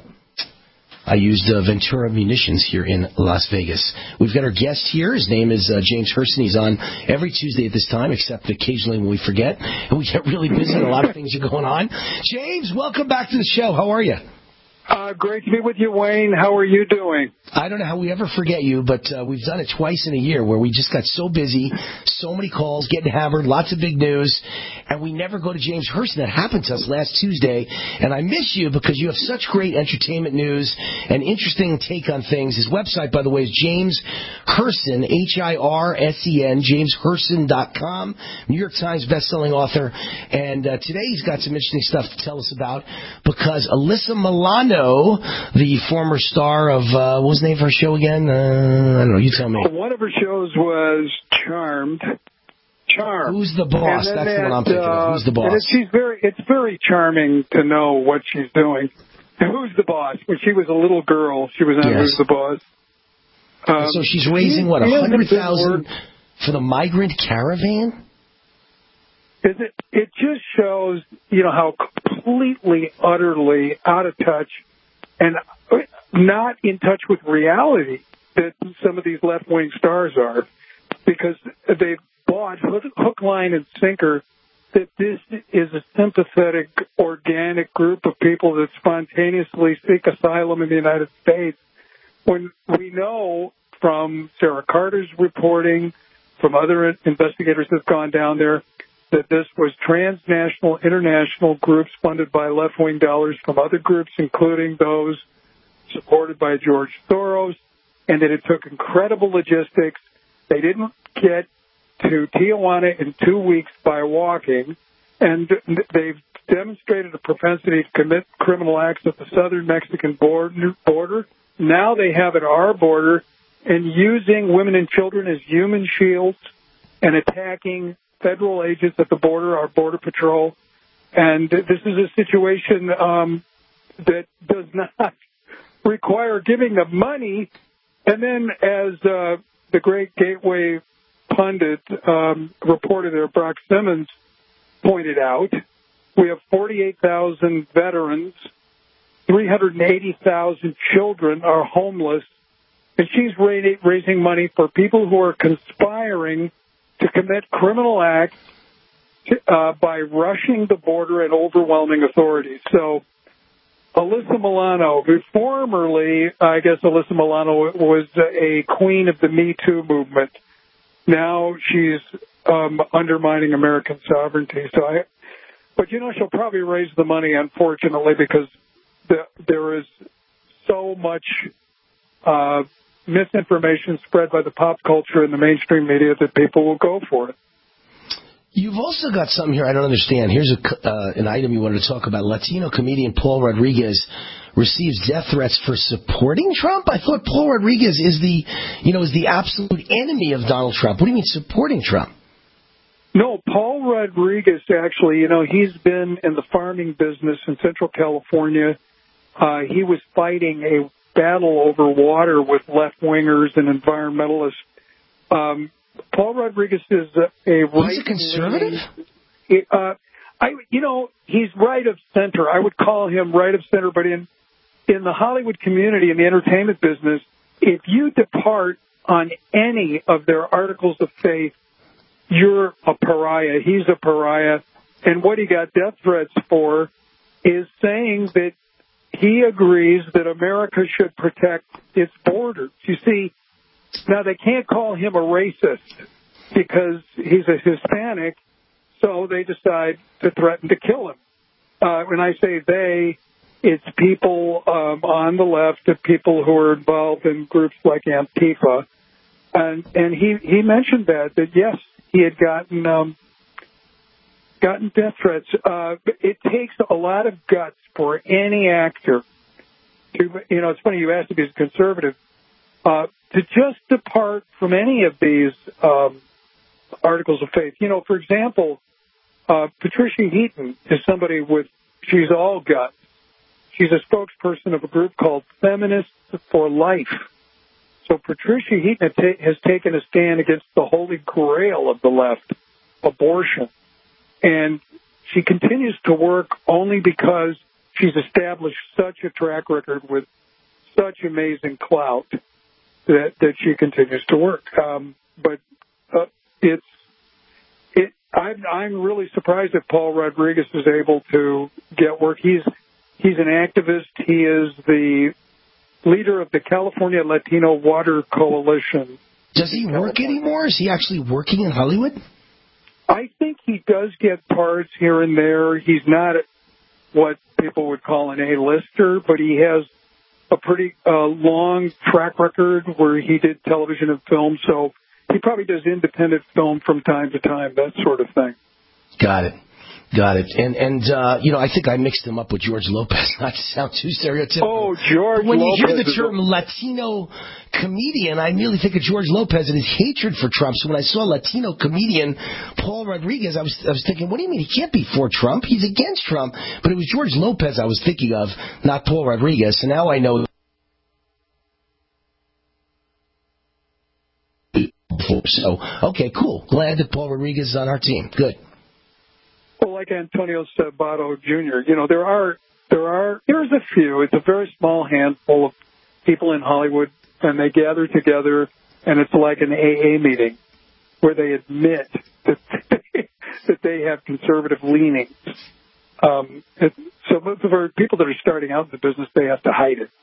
I used uh, Ventura Munitions here in Las Vegas. We've got our guest here. His name is uh, James Hurston. He's on every Tuesday at this time, except occasionally when we forget. And we get really busy and a lot of things are going on. James, welcome back to the show. How are you? Uh, great to be with you, Wayne. How are you doing? I don't know how we ever forget you, but uh, we've done it twice in a year where we just got so busy, so many calls, getting hammered, lots of big news, and we never go to James Hurston. That happened to us last Tuesday, and I miss you because you have such great entertainment news and interesting take on things. His website, by the way, is James Hurston, H I R S E N, james hurston dot com, New York Times bestselling author, and uh, today he's got some interesting stuff to tell us about because Alyssa Milano, the former star of, uh, what was the name of her show again? Uh, I don't know, you tell me. One of her shows was Charmed. Charmed. Who's the boss? That's that, the one I'm thinking uh, of. Who's the boss? And she's very, it's very charming to know what she's doing. And who's the boss? When she was a little girl, she was on yes. Who's the Boss. Um, so she's raising, what, one hundred thousand dollars for the migrant caravan? Is it, it just shows, you know, how completely, utterly out of touch and not in touch with reality that some of these left-wing stars are, because they've bought hook, hook, line, and sinker that this is a sympathetic, organic group of people that spontaneously seek asylum in the United States, when we know from Sarah Carter's reporting, from other investigators that have gone down there, that this was transnational, international groups funded by left-wing dollars from other groups, including those supported by George Soros, and that it took incredible logistics. They didn't get to Tijuana in two weeks by walking, and they've demonstrated a propensity to commit criminal acts at the southern Mexican border. Now they have at our border, and using women and children as human shields and attacking federal agents at the border, our Border Patrol. And this is a situation um, that does not require giving them money. And then, as uh, the great Gateway pundit, um, reporter there, Brock Simmons, pointed out, we have forty-eight thousand veterans, three hundred eighty thousand children are homeless, and she's raising money for people who are conspiring to commit criminal acts uh, by rushing the border and overwhelming authorities. So Alyssa Milano, who formerly, I guess Alyssa Milano was a queen of the Me Too movement. Now she's um, undermining American sovereignty. So I, but, you know, she'll probably raise the money, unfortunately, because the, there is so much uh misinformation spread by the pop culture and the mainstream media that people will go for it. You've also got something here I don't understand. Here's a, uh, an item you wanted to talk about. Latino comedian Paul Rodriguez receives death threats for supporting Trump. I thought Paul Rodriguez is the, you know, is the absolute enemy of Donald Trump. What do you mean supporting Trump? No, Paul Rodriguez, actually, you know, he's been in the farming business in Central California. Uh, he was fighting a battle over water with left-wingers and environmentalists. Um, Paul Rodriguez is a, a right. He's a conservative? Uh, I, you know, he's right of center. I would call him right of center, but in in the Hollywood community, in the entertainment business, if you depart on any of their articles of faith, you're a pariah. He's a pariah. And what he got death threats for is saying that he agrees that America should protect its borders. You see, now they can't call him a racist because he's a Hispanic, so they decide to threaten to kill him. Uh, when I say they, it's people um, on the left, the people who are involved in groups like Antifa. And, and he, he mentioned that, that yes, he had gotten um, gotten death threats. Uh, it takes a lot of guts for any actor to, you know, it's funny you asked if he's conservative, uh, to just depart from any of these um, articles of faith. You know, for example, uh, Patricia Heaton is somebody with, she's all guts. She's a spokesperson of a group called Feminists for Life. So Patricia Heaton has taken a stand against the holy grail of the left, abortion. And she continues to work only because she's established such a track record with such amazing clout that, that she continues to work. Um, but uh, it's it. I'm, I'm really surprised that Paul Rodriguez is able to get work. He's he's an activist. He is the leader of the California Latino Water Coalition. Does he work anymore? Is he actually working in Hollywood? I think he does get parts here and there. He's not what people would call an A-lister, but he has a pretty uh, long track record where he did television and film, so he probably does independent film from time to time, that sort of thing. Got it. Got it. And, and uh, you know, I think I mixed him up with George Lopez, not to sound too stereotypical. Oh, George When Lopez. you hear the term Latino comedian, I immediately think of George Lopez and his hatred for Trump. So when I saw Latino comedian Paul Rodriguez, I was I was thinking, what do you mean? He can't be for Trump. He's against Trump. But it was George Lopez I was thinking of, not Paul Rodriguez. So now I know. So, okay, cool. Glad that Paul Rodriguez is on our team. Good. Well, like Antonio Sabato Junior, you know, there are, there are, there's a few, it's a very small handful of people in Hollywood, and they gather together, and it's like an A A meeting where they admit that they, that they have conservative leanings. Um, it, so for people that are starting out in the business, they have to hide it.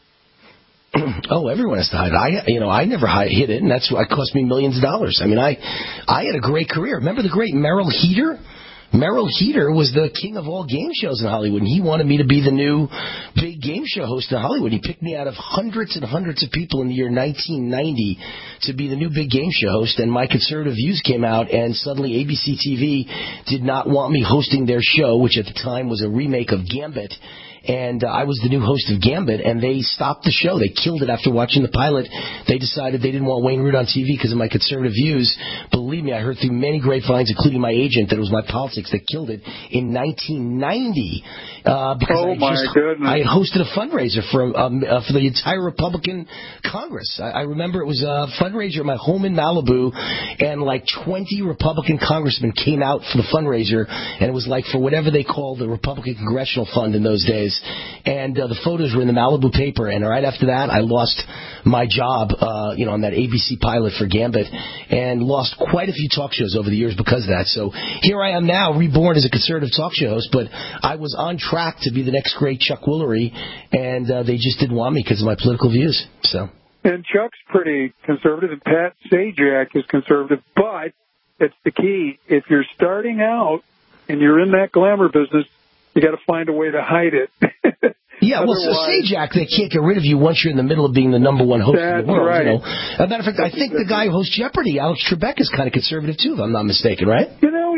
Oh, everyone has to hide it. I, you know, I never hid it, and that's what cost me millions of dollars. I mean, I, I had a great career. Remember the great Merrill Heater? Merrill Heater was the king of all game shows in Hollywood, and he wanted me to be the new big game show host in Hollywood. He picked me out of hundreds and hundreds of people in the year nineteen ninety to be the new big game show host, and my conservative views came out, and suddenly A B C T V did not want me hosting their show, which at the time was a remake of Gambit. And uh, I was the new host of Gambit, and they stopped the show. They killed it after watching the pilot. They decided they didn't want Wayne Root on T V because of my conservative views. Believe me, I heard through many grapevines, including my agent, that it was my politics that killed it in nineteen ninety. Uh, because oh, I, my just, goodness. I had hosted a fundraiser for um, uh, for the entire Republican Congress. I, I remember it was a fundraiser at my home in Malibu, and like twenty Republican congressmen came out for the fundraiser, and it was like for whatever they called the Republican Congressional Fund in those days. And uh, the photos were in the Malibu paper, and right after that, I lost my job, uh, you know, on that A B C pilot for Gambit, and lost quite a few talk shows over the years because of that. So here I am now, reborn as a conservative talk show host, but I was on track to be the next great Chuck Woolery, and uh, they just didn't want me because of my political views. So. And Chuck's pretty conservative, and Pat Sajak is conservative, but it's the key. If you're starting out and you're in that glamour business, you got to find a way to hide it. Yeah, well, so Sajak, they can't get rid of you once you're in the middle of being the number one host That's in the world. Right. You know? As a matter of fact, I think the guy who hosts Jeopardy, Alex Trebek, is kind of conservative too, if I'm not mistaken, right? You know, he seems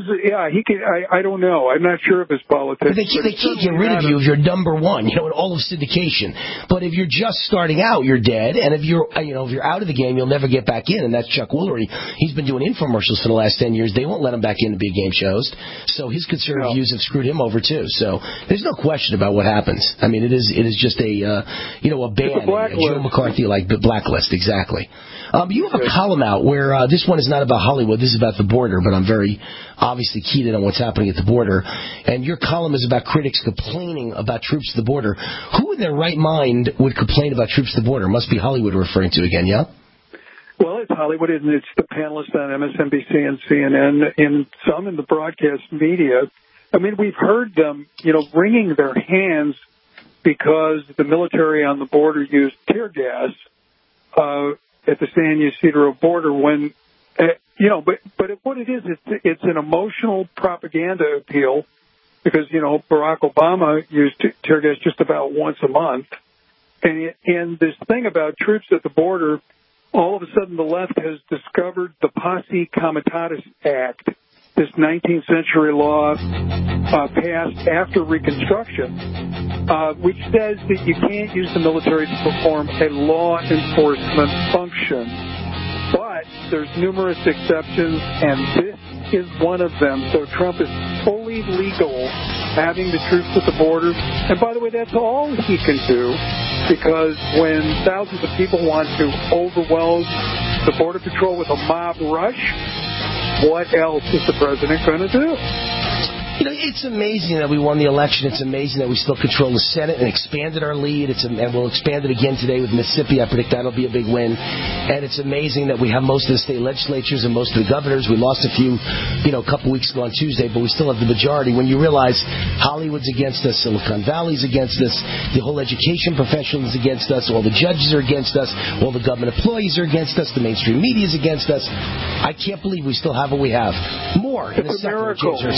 yeah, he can. I, I don't know. I'm not sure of his politics. But they can't, they can't get rid of you if you're number one, you know, in all of syndication. But if you're just starting out, you're dead. And if you're, you know, if you're out of the game, you'll never get back in. And that's Chuck Woolery. He's been doing infomercials for the last ten years. They won't let him back in to be a game show host. So his conservative no. views have screwed him over too. So there's no question about what happens. I mean, it is it is just a uh, you know a ban, a, a Joe McCarthy like blacklist exactly. Um, you have a column out where uh, this one is not about Hollywood. This is about the border, but I'm very obviously keyed in on what's happening at the border. And your column is about critics complaining about troops at the border. Who in their right mind would complain about troops at the border? Must be Hollywood referring to again, yeah? Well, it's Hollywood, and it's the panelists on M S N B C and C N N, and some in the broadcast media. I mean, we've heard them, you know, wringing their hands because the military on the border used tear gas uh, at the San Ysidro border when, uh, you know, but but what it is, it's, it's an emotional propaganda appeal because, you know, Barack Obama used tear gas just about once a month. And, it, and this thing about troops at the border, all of a sudden the left has discovered the Posse Comitatus Act, this nineteenth century law uh, passed after Reconstruction, uh, which says that you can't use the military to perform a law enforcement function. But there's numerous exceptions, and this is one of them. So Trump is fully legal having the troops at the border. And by the way, that's all he can do, because when thousands of people want to overwhelm the Border Patrol with a mob rush, what else is the president going to do? You know, it's amazing that we won the election. It's amazing that we still control the Senate and expanded our lead. It's a, and we'll expand it again today with Mississippi. I predict that'll be a big win. And it's amazing that we have most of the state legislatures and most of the governors. We lost a few, you know, a couple weeks ago on Tuesday, but we still have the majority. When you realize Hollywood's against us, Silicon Valley's against us, the whole education profession is against us, all the judges are against us, all the government employees are against us, the mainstream media is against us. I can't believe we still have what we have. More in a second.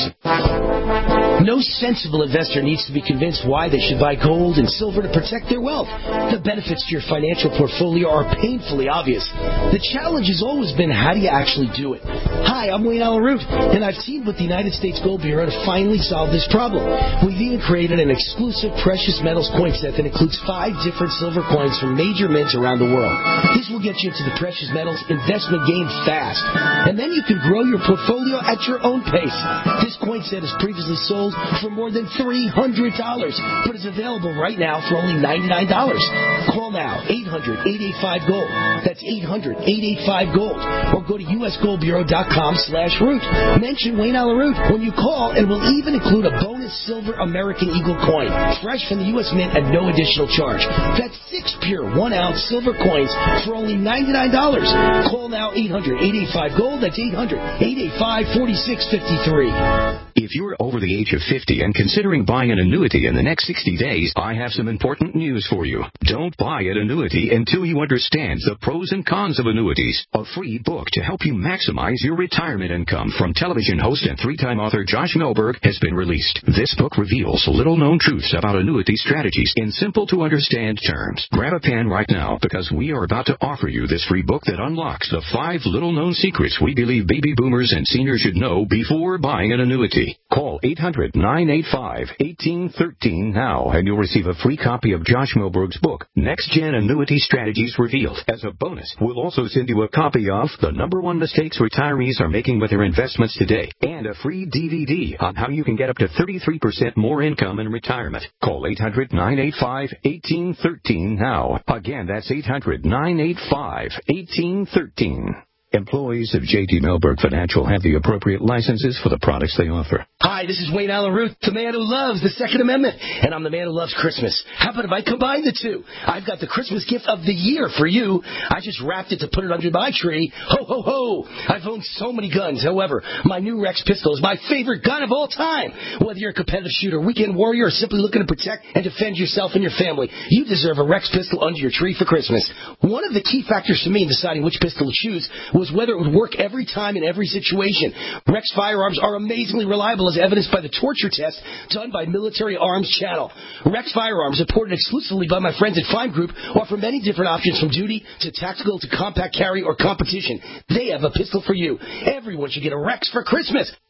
No sensible investor needs to be convinced why they should buy gold and silver to protect their wealth. The benefits to your financial portfolio are painfully obvious. The challenge has always been, how do you actually do it? Hi, I'm Wayne Allyn Root, and I've teamed with the United States Gold Bureau to finally solve this problem. We've even created an exclusive precious metals coin set that includes five different silver coins from major mints around the world. This will get you into the precious metals investment game fast, and then you can grow your portfolio at your own pace. This coin set is previously sold for more than three hundred dollars, but it's available right now for only ninety-nine dollars. Call now, eight hundred, eight eight five, GOLD. That's eight hundred, eight eight five, GOLD. Or go to usgoldbureau.com slash root. Mention Wayne Allyn Root when you call, and we'll even include a bonus silver American Eagle coin, fresh from the U S Mint at no additional charge. That's six pure one-ounce silver coins for only ninety-nine dollars. Call now, eight hundred, eight eight five, GOLD. That's eight hundred, eight eight five, four six five three. If you're over the age of fifty and considering buying an annuity in the next sixty days, I have some important news for you. Don't buy an annuity until you understand the pros and cons of annuities. A free book to help you maximize your retirement income from television host and three-time author Josh Melberg has been released. This book reveals little-known truths about annuity strategies in simple-to-understand terms. Grab a pen right now, because we are about to offer you this free book that unlocks the five little-known secrets we believe baby boomers and seniors should know before buying an annuity. Call eight hundred, nine eight five, one eight one three now, and you'll receive a free copy of Josh Melberg's book, Next Gen Annuity Strategies Revealed. As a bonus, we'll also send you a copy of The Number One Mistakes Retirees Are Making with Their Investments Today, and a free D V D on how you can get up to thirty-three percent more income in retirement. Call eight hundred, nine eight five, one eight one three now. Again, that's eight hundred, nine eight five, one eight one three. Employees of J T Melberg Financial have the appropriate licenses for the products they offer. Hi, this is Wayne Allyn Root, the man who loves the Second Amendment, and I'm the man who loves Christmas. How about if I combine the two? I've got the Christmas gift of the year for you. I just wrapped it to put it under my tree. Ho, ho, ho! I've owned so many guns. However, my new Rex pistol is my favorite gun of all time. Whether you're a competitive shooter, weekend warrior, or simply looking to protect and defend yourself and your family, you deserve a Rex pistol under your tree for Christmas. One of the key factors for me in deciding which pistol to choose was whether it would work every time in every situation. Rex firearms are amazingly reliable, as evidenced by the torture test done by Military Arms Channel. Rex firearms, supported exclusively by my friends at Fine Group, offer many different options from duty to tactical to compact carry or competition. They have a pistol for you. Everyone should get a Rex for Christmas.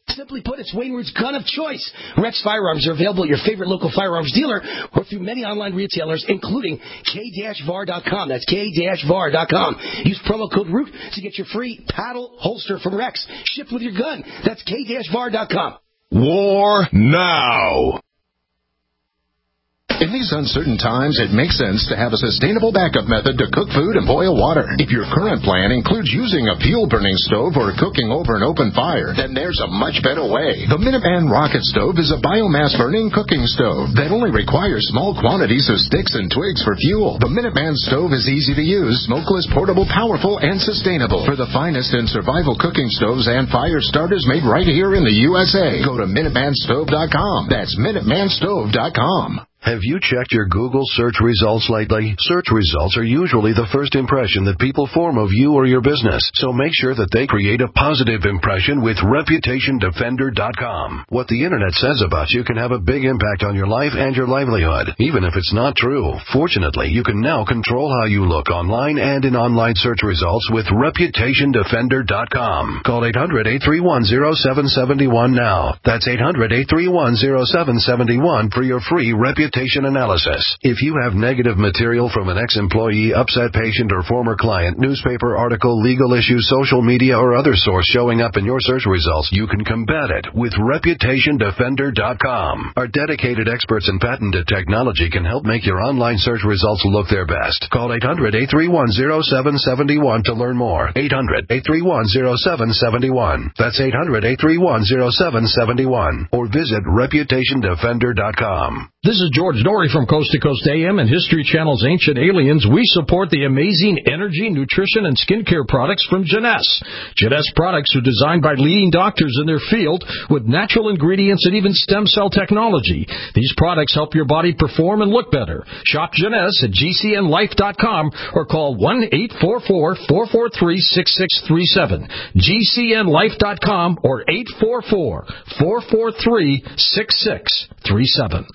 Simply put, it's Wayne Root's gun of choice. Rex firearms are available at your favorite local firearms dealer or through many online retailers, including K V A R dot com. That's K V A R dot com. Use promo code ROOT to get your free paddle holster from Rex. Shipped with your gun. That's K V A R dot com. War now. In these uncertain times, it makes sense to have a sustainable backup method to cook food and boil water. If your current plan includes using a fuel-burning stove or cooking over an open fire, then there's a much better way. The Minuteman Rocket Stove is a biomass-burning cooking stove that only requires small quantities of sticks and twigs for fuel. The Minuteman Stove is easy to use, smokeless, portable, powerful, and sustainable. For the finest in survival cooking stoves and fire starters made right here in the U S A, go to Minuteman Stove dot com. That's Minuteman Stove dot com. Have you checked your Google search results lately? Search results are usually the first impression that people form of you or your business, so make sure that they create a positive impression with Reputation Defender dot com. What the Internet says about you can have a big impact on your life and your livelihood, even if it's not true. Fortunately, you can now control how you look online and in online search results with Reputation Defender dot com. Call eight hundred, eight three one, zero seven seven one now. That's eight hundred, eight three one, zero seven seven one for your free Reputation analysis. If you have negative material from an ex-employee, upset patient, or former client, newspaper article, legal issue, social media, or other source showing up in your search results, you can combat it with Reputation Defender dot com. Our dedicated experts in patented technology can help make your online search results look their best. Call eight hundred, eight three one, zero seven seven one to learn more. eight hundred, eight three one, zero seven seven one. That's eight hundred, eight three one, zero seven seven one. Or visit Reputation Defender dot com. This is George Norrie from Coast to Coast A M and History Channel's Ancient Aliens. We support the amazing energy, nutrition, and skincare products from Jeunesse. Jeunesse products are designed by leading doctors in their field with natural ingredients and even stem cell technology. These products help your body perform and look better. Shop Jeunesse at G C N life dot com or call one eight four four, four four three, six six three seven. G C N life dot com or eight four four, four four three, six six three seven.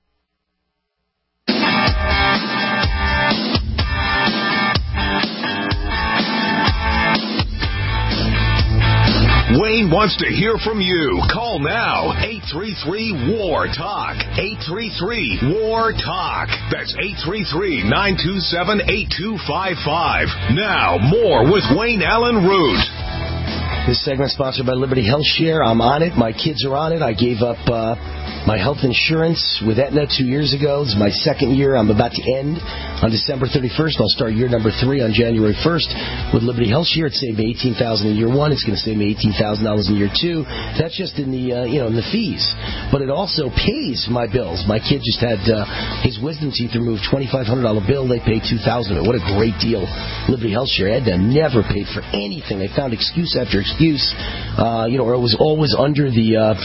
Wayne wants to hear from you. Call now. eight three three, W A R, TALK. eight three three, W A R, TALK. That's eight three three, nine two seven, eight two five five. Now, more with Wayne Allen Root. This segment is sponsored by Liberty Health Share. I'm on it. My kids are on it. I gave up uh, my health insurance with Aetna two years ago. This is my second year. I'm about to end on December thirty-first. I'll start year number three on January first with Liberty Health Share. It saved me eighteen thousand dollars in year one. It's going to save me eighteen thousand dollars in year two. That's just in the uh, you know in the fees, but it also pays my bills. My kid just had uh, his wisdom teeth removed. twenty-five hundred dollars bill. They paid two thousand dollars. What a great deal! Liberty Health Share. Aetna never paid for anything. They found excuse after excuse. Excuse, uh, you know, or it was always under the uh,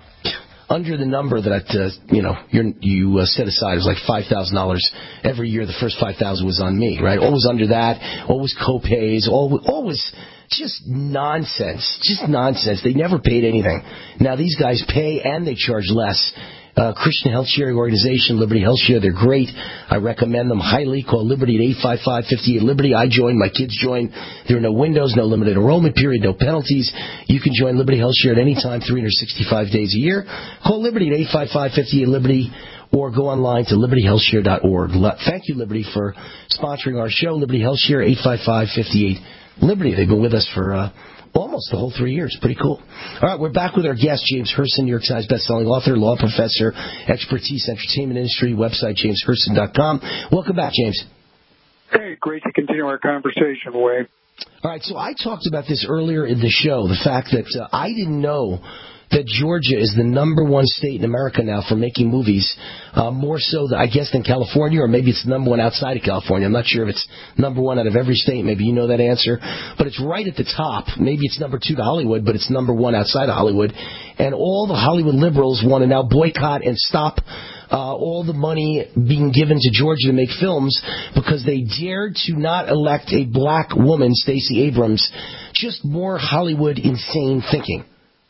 under the number that uh, you know you're, you uh, set aside. It was like five thousand dollars every year. The first five thousand was on me, right? Always under that. Always co-pays. Always, always just nonsense. Just nonsense. They never paid anything. Now these guys pay and they charge less. Uh, Christian health sharing organization, Liberty Health Share. They're great. I recommend them highly. Call Liberty at eight five five, five eight Liberty. I joined. My kids joined. There are no windows, no limited enrollment period, no penalties. You can join Liberty Health Share at any time, three hundred sixty-five days a year. Call Liberty at eight five five, five eight Liberty or go online to liberty health share dot org. Thank you, Liberty, for sponsoring our show. Liberty Health Share, eight five five, five eight Liberty. They've been with us for uh, almost the whole three years. Pretty cool. All right, we're back with our guest, James Hurston, New York Times bestselling author, law professor, expertise, entertainment industry, website, james hurston dot com. Welcome back, James. Hey, great to continue our conversation, Wayne. All right, so I talked about this earlier in the show, the fact that uh, I didn't know that Georgia is the number one state in America now for making movies, uh, more so, I guess, than California, or maybe it's number one outside of California. I'm not sure if it's number one out of every state. Maybe you know that answer. But it's right at the top. Maybe it's number two to Hollywood, but it's number one outside of Hollywood. And all the Hollywood liberals want to now boycott and stop uh, all the money being given to Georgia to make films because they dared to not elect a black woman, Stacey Abrams. Just more Hollywood insane thinking.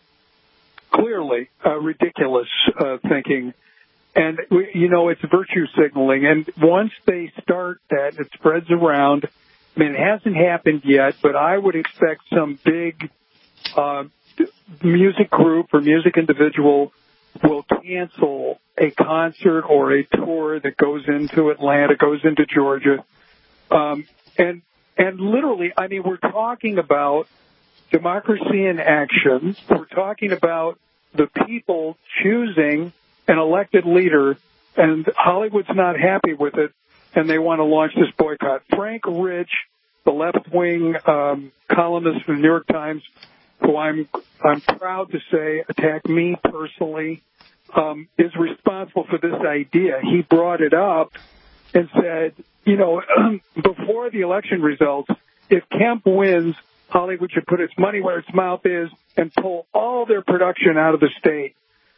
Clearly, uh, ridiculous uh, thinking. And, you know, it's virtue signaling. And once they start that, it spreads around. I mean, it hasn't happened yet, but I would expect some big uh, music group or music individual will cancel a concert or a tour that goes into Atlanta, goes into Georgia. Um, and and literally, I mean, we're talking about democracy in action. We're talking about the people choosing an elected leader, and Hollywood's not happy with it, and they want to launch this boycott. Frank Rich, the left-wing um, columnist from the New York Times, who I'm I'm proud to say attacked me personally, um, is responsible for this idea. He brought it up and said, you know, before the election results, if Kemp wins, Hollywood should put its money where its mouth is and pull all their production out of the state.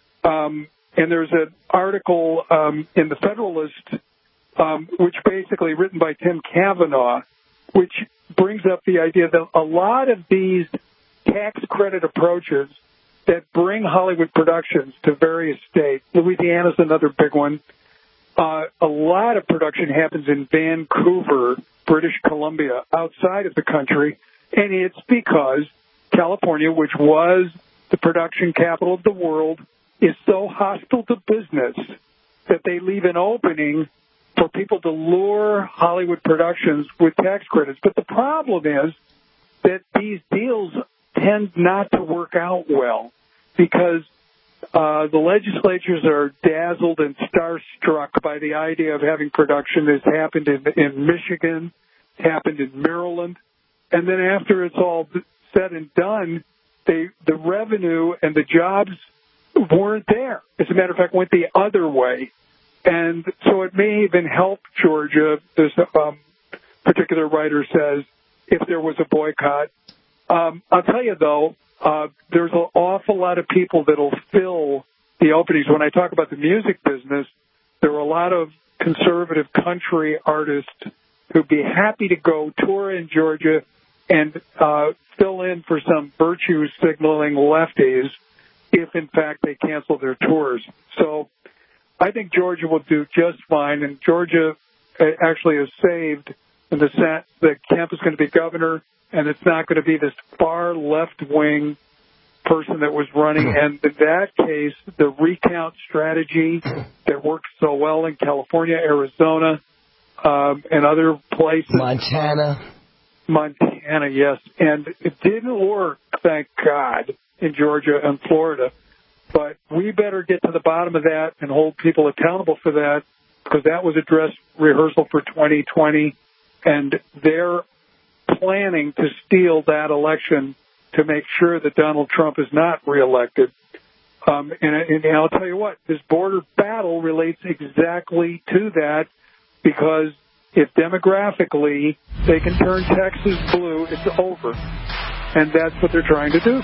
Um, and there's an article um, in the Federalist, um, which basically written by Tim Kavanaugh, which brings up the idea that a lot of these tax credit approaches that bring Hollywood productions to various states, Louisiana's another big one. Uh, a lot of production happens in Vancouver, British Columbia, outside of the country, and it's because California, which was the production capital of the world, is so hostile to business that they leave an opening for people to lure Hollywood productions with tax credits. But the problem is that these deals tend not to work out well because uh, the legislatures are dazzled and starstruck by the idea of having production that's happened in, in Michigan, happened in Maryland. And then after it's all said and done, they, the revenue and the jobs weren't there. As a matter of fact, went the other way. And so it may even help Georgia, this um, particular writer says, if there was a boycott. Um, I'll tell you, though, uh, there's an awful lot of people that will fill the openings. When I talk about the music business, there are a lot of conservative country artists who'd be happy to go tour in Georgia and uh, fill in for some virtue signaling lefties if, in fact, they cancel their tours. So I think Georgia will do just fine, and Georgia actually is saved in the sense that Kemp is going to be governor, and it's not going to be this far left-wing person that was running. And in that case, the recount strategy that works so well in California, Arizona, um, and other places. Montana. Montana, yes. And it didn't work, thank God, in Georgia and Florida. But we better get to the bottom of that and hold people accountable for that, because that was a dress rehearsal for twenty twenty, and they're planning to steal that election to make sure that Donald Trump is not reelected. Um, and, and I'll tell you what, this border battle relates exactly to that, because if demographically they can turn Texas blue, it's over. And that's what they're trying to do.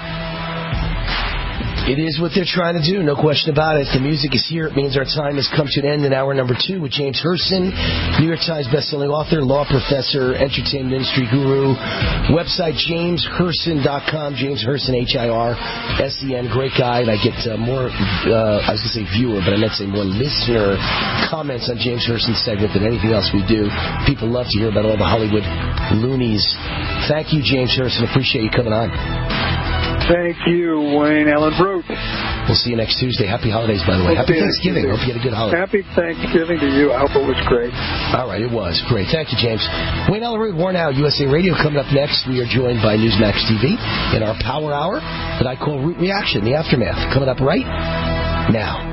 It is what they're trying to do, no question about it. The music is here. It means our time has come to an end in hour number two with James Herson, New York Times bestselling author, law professor, entertainment industry guru. Website, james herson dot com, James Herson, H I R S E N. Great guy. And I get uh, more, uh, I was going to say viewer, but I meant to say more listener comments on James Herson's segment than anything else we do. People love to hear about all the Hollywood loonies. Thank you, James Herson. Appreciate you coming on. Thank you, Wayne Allen Root. We'll see you next Tuesday. Happy holidays, by the way. Happy Thanksgiving. Hope you had a good holiday. Happy Thanksgiving to you. I hope it was great. All right, it was. Great. Thank you, James. Wayne Allen Root, War Now, U S A Radio. Coming up next, we are joined by Newsmax T V in our Power Hour that I call Root Reaction, the Aftermath. Coming up right now.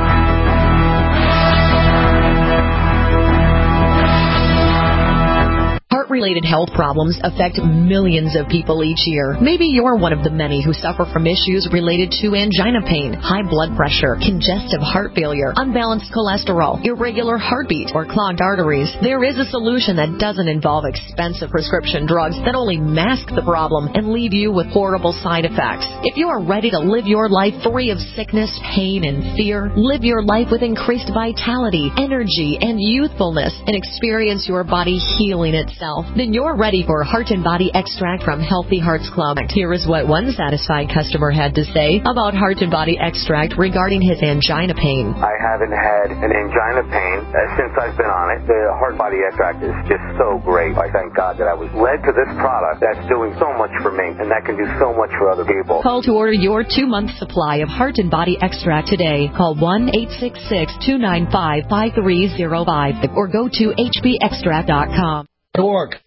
Heart-related health problems affect millions of people each year. Maybe you're one of the many who suffer from issues related to angina pain, high blood pressure, congestive heart failure, unbalanced cholesterol, irregular heartbeat, or clogged arteries. There is a solution that doesn't involve expensive prescription drugs that only mask the problem and leave you with horrible side effects. If you are ready to live your life free of sickness, pain, and fear, live your life with increased vitality, energy, and youthfulness, and experience your body healing itself, health? Then you're ready for Heart and Body Extract from Healthy Hearts Club. Here is what one satisfied customer had to say about Heart and Body Extract regarding his angina pain. I haven't had an angina pain uh, since I've been on it. The Heart Body Extract is just so great. I thank God that I was led to this product that's doing so much for me, and that can do so much for other people. Call to order your two-month supply of Heart and Body Extract today. Call one eight six six, two nine five, five three zero five or go to h b extract dot com. Dork.